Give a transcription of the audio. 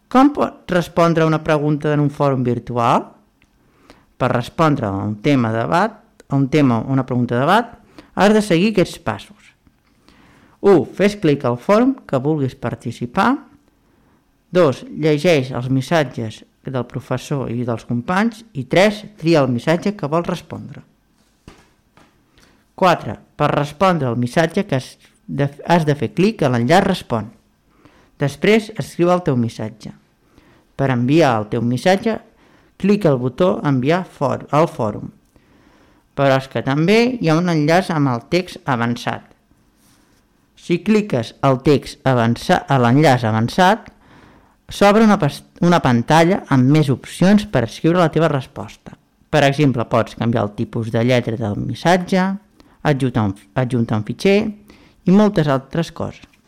Com pot respondre a una pregunta en un fòrum virtual? Per respondre a un tema o una pregunta de debat, has de seguir aquests passos. 1. Fes clic al fòrum que vulguis participar. 2. Llegeix els missatges del professor i dels companys. I 3. Tria el missatge que vols respondre. 4. Per respondre al missatge que has de fer clic a l'enllaç Respon. Després, escriu el teu missatge. Per enviar el teu missatge, clica al botó Enviar al fòrum. Però és que també hi ha un enllaç amb el text avançat. Si cliques al text avançat, a l'enllaç avançat, s'obre una pantalla amb més opcions per escriure la teva resposta. Per exemple, pots canviar el tipus de lletra del missatge, adjuntar un fitxer i moltes altres coses.